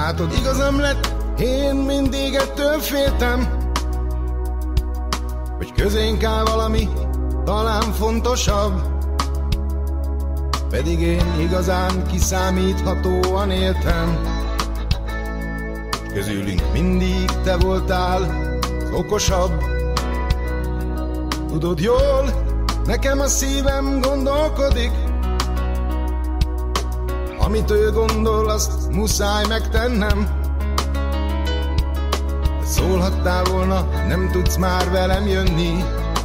Látod, igazam lett, én mindig ettől féltem, hogy közénk áll valami, talán fontosabb. Pedig én igazán kiszámíthatóan éltem, közülünk mindig te voltál az okosabb. Tudod jól, nekem a szívem gondolkodik, amit ő gondol, azt muszáj megtennem. De szólhattál volna, nem tudsz már velem jönni.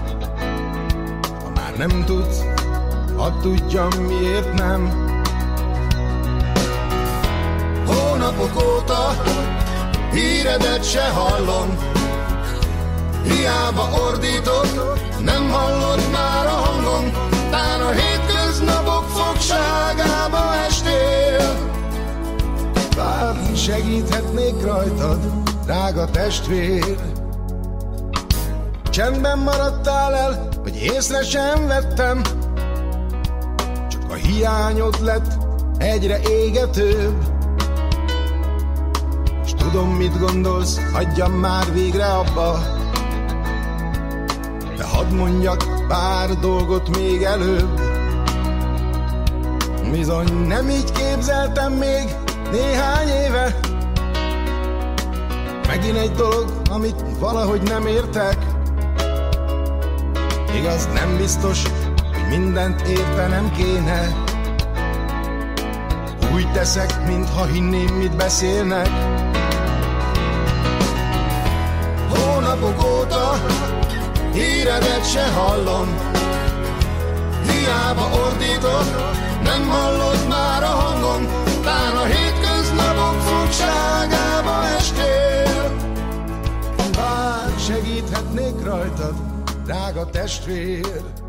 Ha már nem tudsz, hadd tudjam, miért nem. Hónapok óta híredet se hallom, hiába ordítok, nem hallod már a hangom. Tán a hétköznapok fogságába estél. Bár segíthetnék rajtad, drága testvér. Csendben maradtál el, hogy észre sem vettem, csak a hiányod lett egyre égetőbb. És tudom, mit gondolsz, hagyjam már végre abba, de hadd mondjak pár dolgot még előbb. Bizony nem így képzeltem még néhány éve. Megint egy dolog, amit valahogy nem értek. Igaz, nem biztos, hogy mindent értenem kéne. Úgy teszek, mintha hinném, mit beszélnek. Hónapok óta híredet se hallom, hiába ordítok, nem hallod már a hangom. Tán a hétköznapok fogságába estél. Bár segíthetnék rajtad, drága testvér.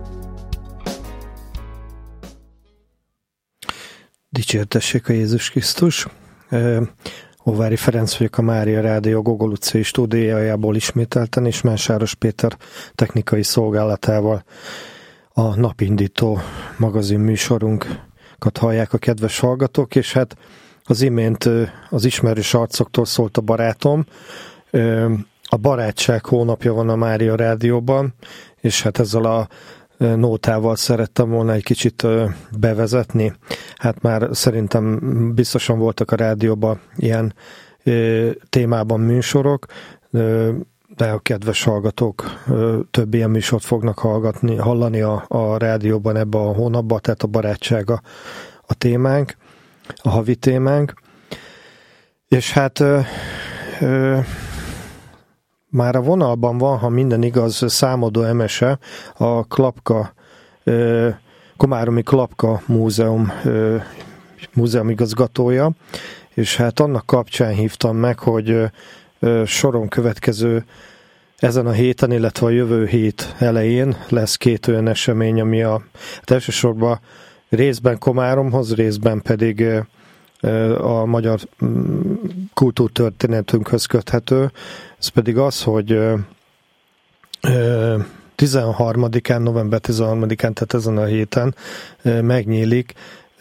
Dicsértessék a Jézus Krisztus! Óvári Ferenc vagyok, a Mária Rádió Gogol utcai stúdiójából ismételten, és Mészáros Péter technikai szolgálatával a Napindító magazin műsorunkat hallják a kedves hallgatók, és hát az imént az ismerős arcoktól szólt a barátom. A barátság hónapja van a Mária Rádióban, és hát ezzel a nótával szerettem volna egy kicsit bevezetni. Hát már szerintem biztosan voltak a rádióban ilyen témában műsorok, de a kedves hallgatók több ilyen műsort fognak hallani a rádióban ebben a hónapban, tehát a barátság a témánk, a havi témánk. És hát már a vonalban van, ha minden igaz, Számodó Emese, a Klapka, Komáromi Klapka múzeum igazgatója, és hát annak kapcsán hívtam meg, hogy soron következő ezen a héten, illetve a jövő hét elején lesz két olyan esemény, ami elsősorban részben Komáromhoz, részben pedig a magyar kultúrtörténetünkhöz köthető. Ez pedig az, hogy 13-án, november 13-án, tehát ezen a héten megnyílik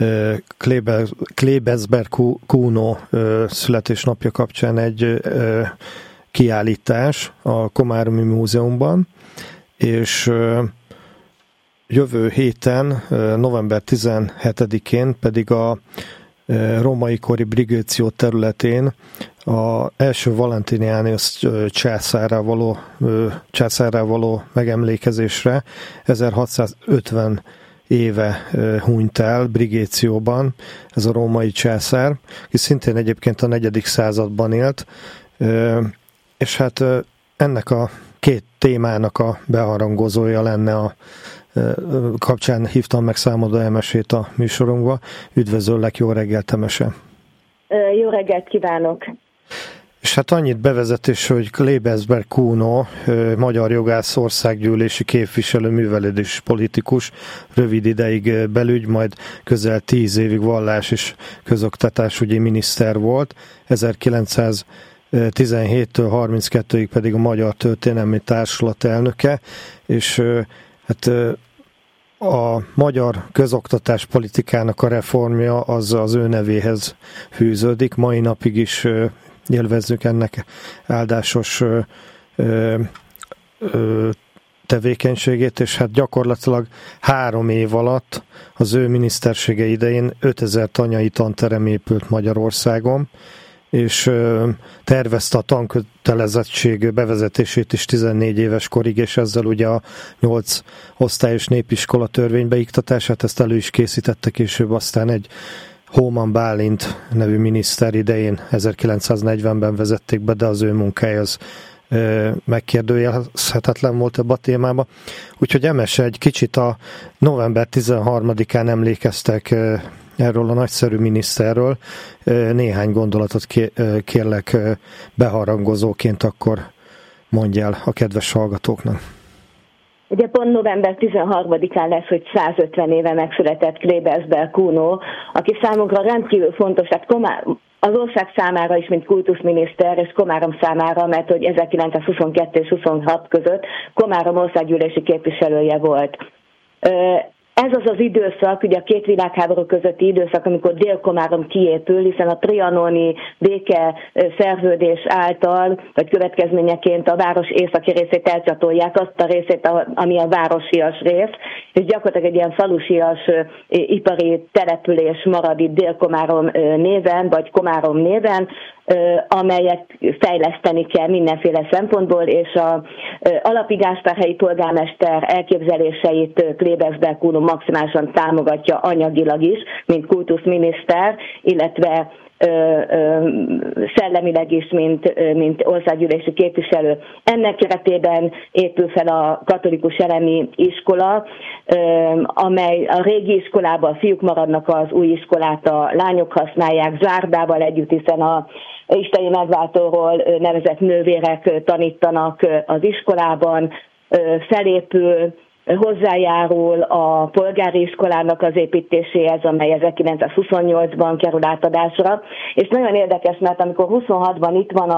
Klebezberg Kuno születésnapja kapcsán egy kiállítás a Komáromi Múzeumban, és jövő héten, november 17-én pedig a római kori Brigőció területén a első Valentinianus császárral való megemlékezésre 1650 éve hunyt el Brigécióban ez a római császár, aki szintén egyébként a 4. században élt, és hát ennek a két témának a beharangozója lenne a kapcsán hívtam meg Számodó Emesét a műsorunkba. Üdvözöllek, jó reggelt, Emese! Jó reggelt kívánok! És hát annyit bevezetés, hogy Klebezberg Kuno, magyar jogász, országgyűlési képviselő, művelődési politikus, rövid ideig belügy, majd közel 10 évig vallás és közoktatásügyi miniszter volt, 1917-től 32-ig pedig a Magyar Történelmi Társulat elnöke, és hát A magyar közoktatás politikának a reformja az ő nevéhez fűződik. Mai napig is élvezzük ennek áldásos tevékenységét, és hát gyakorlatilag 3 év alatt az ő minisztersége idején 5000 tanyai tanterem épült Magyarországon, és tervezte a tankötelezettség bevezetését is 14 éves korig, és ezzel ugye a 8 osztályos népiskola törvény beiktatását, ezt elő is készítette később, aztán egy Hóman Bálint nevű miniszter idején 1940-ben vezették be, de az ő munkája az megkérdőjelezhetetlen volt ebben a témában. Úgyhogy Emese, egy kicsit a november 13-án emlékeztek erről a nagyszerű miniszterről. Néhány gondolatot kérlek beharangozóként akkor mondj el a kedves hallgatóknak. Ugye pont november 13-án lesz, hogy 150 éve megszületett Klebersberg Kuno, aki számunkra rendkívül fontos, tehát az ország számára is, mint kultuszminiszter, és Komárom számára, mert hogy 1922 és 26 között Komárom országgyűlési képviselője volt. Ez az az időszak, ugye a 2 világháború közötti időszak, amikor Dél-Komárom kiépül, hiszen a trianoni béke szerződés által, vagy következményeként a város északi részét elcsatolják, azt a részét, ami a városias rész, és gyakorlatilag egy ilyen falusias ipari település marad itt Dél-Komárom néven, vagy Komárom néven, amelyet fejleszteni kell mindenféle szempontból, és a Alapi Gáspár polgármester elképzeléseit Klebersberg Kuno maximálisan támogatja anyagilag is, mint kultuszminiszter, illetve szellemileg is, mint országgyűlési képviselő. Ennek keretében épül fel a katolikus elemi iskola, amely a régi iskolában a fiúk maradnak, az új iskolát a lányok használják, zárdával együtt, hiszen a isteni megváltóról nevezett nővérek tanítanak az iskolában, felépül, hozzájárul a polgári iskolának az építéséhez, amely 1928-ban kerül átadásra. És nagyon érdekes, mert amikor 26-ban itt van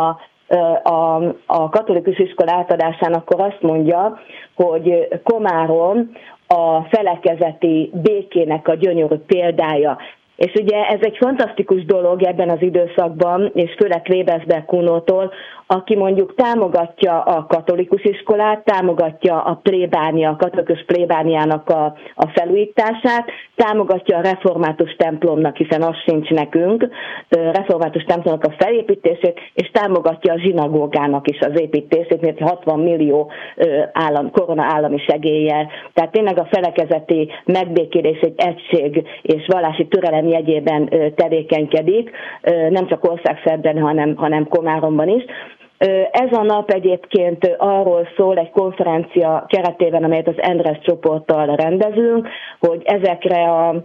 a katolikus iskola átadásán, akkor azt mondja, hogy Komárom a felekezeti békének a gyönyörű példája. És ugye ez egy fantasztikus dolog ebben az időszakban, és főleg Klebersberg Kunótól, aki mondjuk támogatja a katolikus iskolát, támogatja a katolikus plébániának a felújítását, támogatja a református templomnak, hiszen az sincs nekünk, református templomnak a felépítését, és támogatja a zsinagógának is az építését, mert 60 millió korona állami segéllyel. Tehát tényleg a felekezeti megbékélés, egy egység és vallási türelem jegyében tevékenykedik, nem csak országszerben, hanem Komáromban is. Ez a nap egyébként arról szól egy konferencia keretében, amelyet az Endres csoporttal rendezünk, hogy ezekre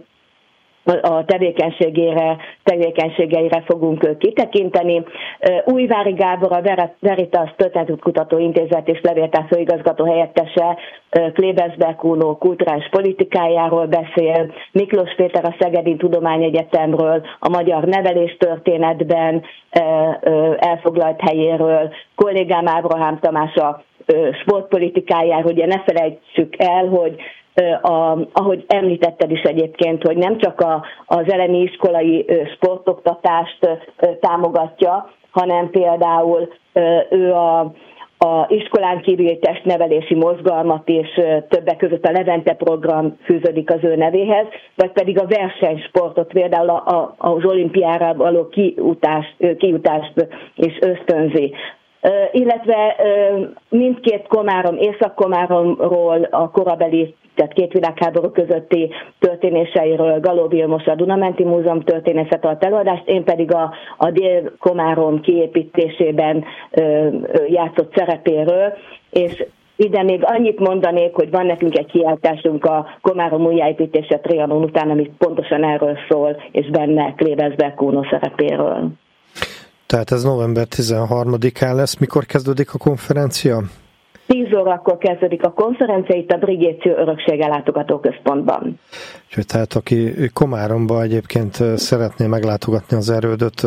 a tevékenységeire fogunk kitekinteni. Újvári Gábor, a Veritas Történetkutató Intézet és levéltár főigazgató helyettese Klebersberg Kuno kulturális politikájáról beszél, Miklós Péter a Szegedi Tudományegyetemről, a magyar neveléstörténetben elfoglalt helyéről, kollégám Ábrahám Tamás a sportpolitikájáról, ugye ne felejtsük el, hogy ahogy említetted is egyébként, hogy nem csak az elemi iskolai sportoktatást támogatja, hanem például ő a iskolán kívüli testnevelési mozgalmat és többek között a Levente program fűződik az ő nevéhez, vagy pedig a versenysportot, például az olimpiára való kijutást is ösztönzi. Illetve mindkét Komárom, Észak-Komáromról, a korabeli, tehát 2 világháború közötti történéseiről Galó Vilmos a Dunamenti Múzeum történészet tart előadást, én pedig a Dél-Komárom kiépítésében játszott szerepéről, és ide még annyit mondanék, hogy van nekünk egy kiáltásunk a Komárom újjáépítése Trianon után, ami pontosan erről szól, és benne Klebersberg Kuno szerepéről. Tehát ez november 13-án lesz. Mikor kezdődik a konferencia? 10 órakor kezdődik a konferencia itt a Brigéció Öröksége Látogatóközpontban. Úgyhogy tehát aki Komáromba egyébként szeretné meglátogatni az erődöt,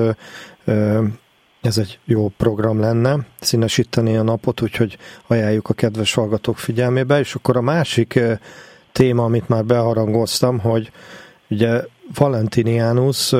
ez egy jó program lenne, színesíteni a napot, úgyhogy ajánljuk a kedves hallgatók figyelmébe. És akkor a másik téma, amit már beharangoztam, hogy ugye Valentinianus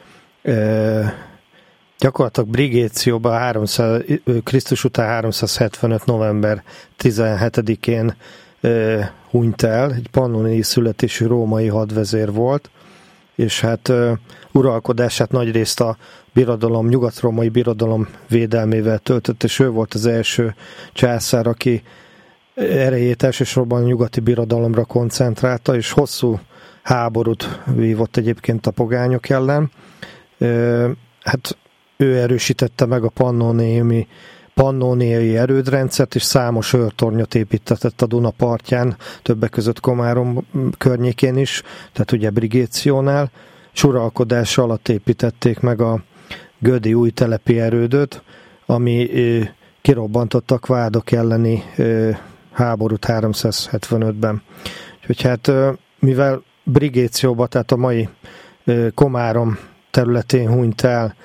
gyakorlatilag Brigécióban Krisztus után 375. november 17-én hunyt el, egy pannonii születésű római hadvezér volt, és hát uralkodását nagyrészt a birodalom, nyugat-római birodalom védelmével töltött, és ő volt az első császár, aki erejét elsősorban a nyugati birodalomra koncentrálta, és hosszú háborút vívott egyébként a pogányok ellen. Hát ő erősítette meg a pannóniai erődrendszert, és számos őrtornyot építetett a Duna partján, többek között Komárom környékén is, tehát ugye Brigéciónál, és uralkodása alatt építették meg a gödi új telepi erődöt, ami kirobbantotta a kvádok elleni háborút 375-ben. Úgyhogy hát mivel Brigécióba, tehát a mai Komárom területén hunyt el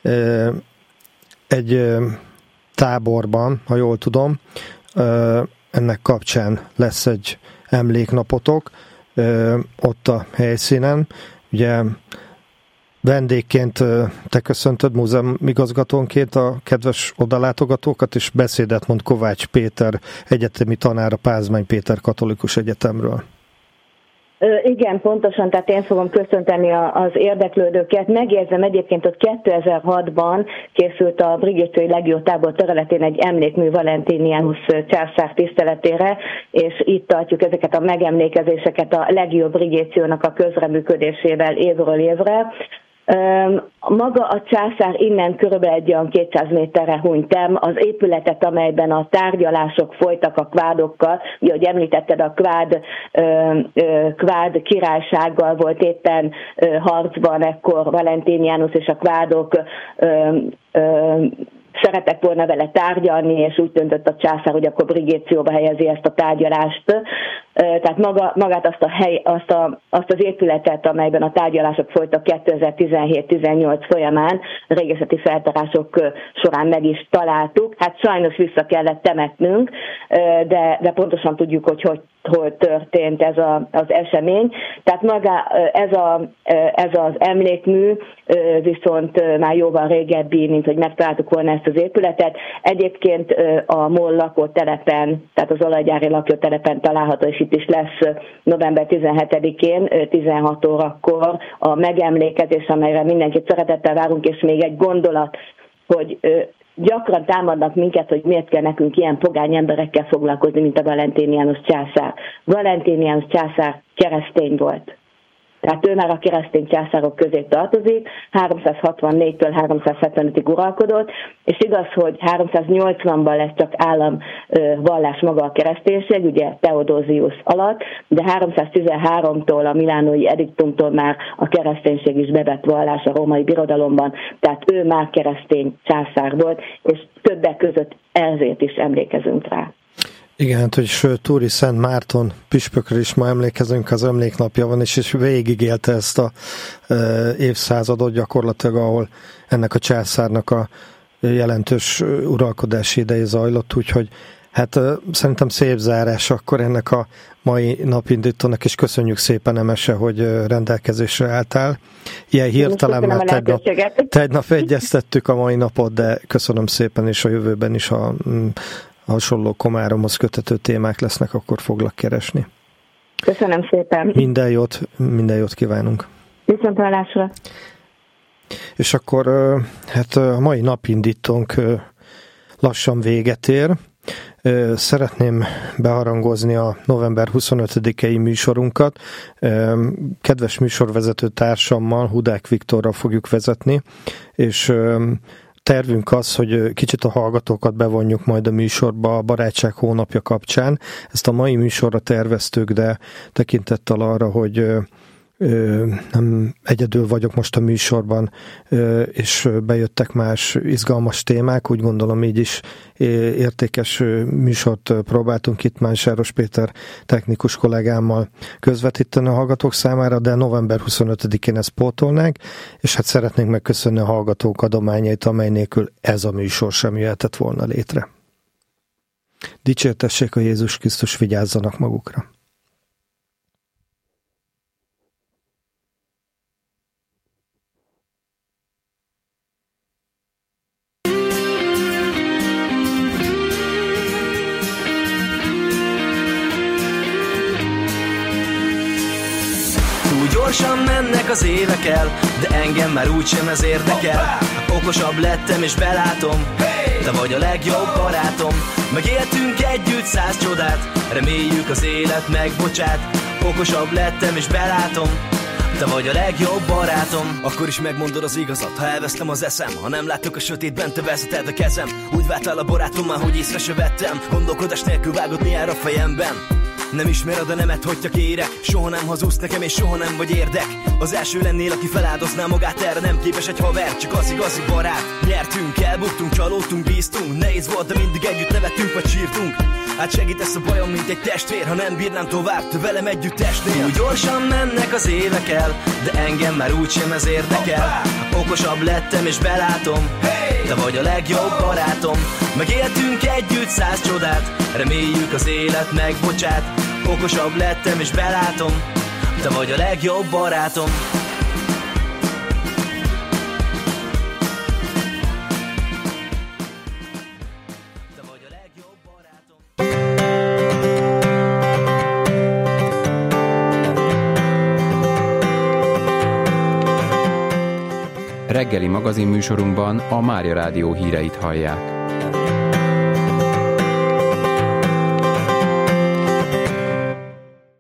egy táborban, ha jól tudom, ennek kapcsán lesz egy emléknapotok ott a helyszínen. Ugye vendégként te köszöntöd múzeumigazgatónként a kedves odalátogatókat, és beszédet mond Kovács Péter egyetemi tanár a Pázmány Péter Katolikus Egyetemről. Igen, pontosan, tehát én fogom köszönteni az érdeklődőket. Megjegyzem egyébként, hogy 2006-ban készült a Brigéciói Legió tábor területén egy emlékmű Valentinianus császár tiszteletére, és itt tartjuk ezeket a megemlékezéseket a Legió Brigéciónak a közreműködésével évről évre. Maga a császár innen körülbelül egy olyan 200 méterre hunyt el. Az épületet, amelyben a tárgyalások folytak a kvádokkal, ugye, ahogy említetted, a kvád királysággal volt éppen harcban, ekkor Valentinianus és a kvádok szeretek volna vele tárgyalni, és úgy döntött a császár, hogy akkor Brigécióba helyezi ezt a tárgyalást. Tehát magát azt az épületet, amelyben a tárgyalások folytak 2017-18 folyamán, régészeti feltárások során meg is találtuk. Hát sajnos vissza kellett temetnünk, de pontosan tudjuk, hogy hol történt ez az esemény. Tehát maga ez az emlékmű viszont már jóval régebbi, mint hogy megtaláltuk volna ezt az épületet. Egyébként a MOL lakótelepen, tehát az olajgyári lakótelepen található, és itt is lesz november 17-én 16 órakor a megemlékezés, amelyre mindenkit szeretettel várunk, és még egy gondolat, hogy gyakran támadnak minket, hogy miért kell nekünk ilyen pogány emberekkel foglalkozni, mint a Valentinianus császár. Valentinianus császár keresztény volt. Tehát ő már a keresztény császárok közé tartozik, 364-től 375-ig uralkodott, és igaz, hogy 380-ban lesz csak államvallás maga a kereszténység, ugye Theodosius alatt, de 313-tól a milánói ediktumtól már a kereszténység is bevett vallás a római birodalomban, tehát ő már keresztény császár volt, és többek között ezért is emlékezünk rá. Igen, hát, hogy Túri Szent Márton püspökről is ma emlékezünk, az emléknapja van, és végigélte ezt a évszázadot gyakorlatilag, ahol ennek a császárnak a jelentős uralkodási ideje zajlott, úgyhogy hát szerintem szép zárás akkor ennek a mai napindítónak, és köszönjük szépen, Emese, hogy rendelkezésre álltál. Ilyen hirtelen, mert tegnap egyeztettük a mai napot, de köszönöm szépen, és a jövőben is a hasonló Komáromhoz kötető témák lesznek, akkor foglak keresni. Köszönöm szépen. Minden jót kívánunk. Viszontlátásra. És akkor hát a mai napindítónk lassan véget ér. Szeretném beharangozni a november 25-i műsorunkat. Kedves műsorvezető társammal, Hudák Viktorral fogjuk vezetni, és tervünk az, hogy kicsit a hallgatókat bevonjuk majd a műsorba a Barátság hónapja kapcsán. Ezt a mai műsorra terveztük, de tekintettel arra, hogy nem egyedül vagyok most a műsorban, és bejöttek más izgalmas témák, úgy gondolom így is értékes műsort próbáltunk itt Mánsáros Péter technikus kollégámmal közvetíteni a hallgatók számára, de november 25-én ezt pótolnánk, és hát szeretnénk megköszönni a hallgatók adományait, amely nélkül ez a műsor sem jöhetett volna létre. Dicsértessék a Jézus Krisztus, vigyázzanak magukra! gyorsan mennek az évek el, de engem már úgysem ez érdekel. Okosabb lettem és belátom, te vagy a legjobb barátom. Megéltünk együtt 100 csodát, reméljük az élet megbocsát. Okosabb lettem és belátom, te vagy a legjobb barátom. Akkor is megmondod az igazat, ha elvesztem az eszem. Ha nem látok a sötétben, te vezeted a kezem. Úgy váltál a barátommal, hogy észre se vettem. Gondolkodás nélkül vágod mi jár a fejemben. Nem ismered a nemet, hogyha kérek. Soha nem hazudsz nekem és soha nem vagy érdek. Az első lennél, aki feláldozná magát, erre nem képes egy haver, csak az igazi barát. Nyertünk, elbuktunk, csalódtunk, bíztunk. Nehéz volt, de mindig együtt nevettünk vagy sírtunk. Hát segítesz a bajom, mint egy testvér. Ha nem bírnám tovább, te velem együtt esnél. Úgy gyorsan mennek az évek el, de engem már úgysem ez érdekel. Okosabb lettem és belátom, te vagy a legjobb barátom. Megéltünk együtt 100 csodát, reméljük az élet megbocsát. Okosabb lettem és belátom, te vagy a legjobb barátom. Te vagy a legjobb barátom. Reggeli magazinműsorunkban a Mária Rádió híreit hallják.